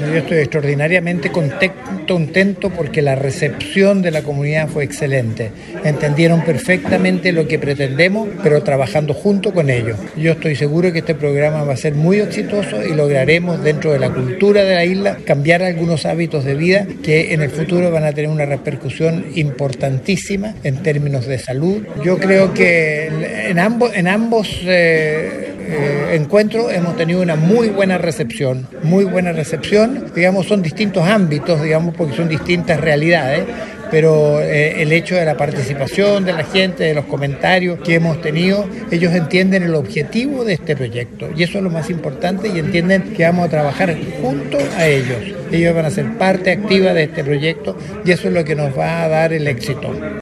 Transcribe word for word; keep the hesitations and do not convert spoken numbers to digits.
Yo estoy extraordinariamente contento porque la recepción de la comunidad fue excelente. Entendieron perfectamente lo que pretendemos, pero trabajando junto con ellos. Yo estoy seguro que este programa va a ser muy exitoso y lograremos dentro de la cultura de la isla cambiar algunos hábitos de vida que en el futuro van a tener una repercusión importantísima en términos de salud. Yo creo que en ambos, en ambos eh, eh, encuentros hemos tenido una muy buena recepción, muy buena recepción. Digamos, son distintos ámbitos, digamos, porque son distintas realidades, pero eh, el hecho de la participación de la gente, de los comentarios que hemos tenido, ellos entienden el objetivo de este proyecto y eso es lo más importante y entienden que vamos a trabajar junto a ellos. Ellos van a ser parte activa de este proyecto y eso es lo que nos va a dar el éxito.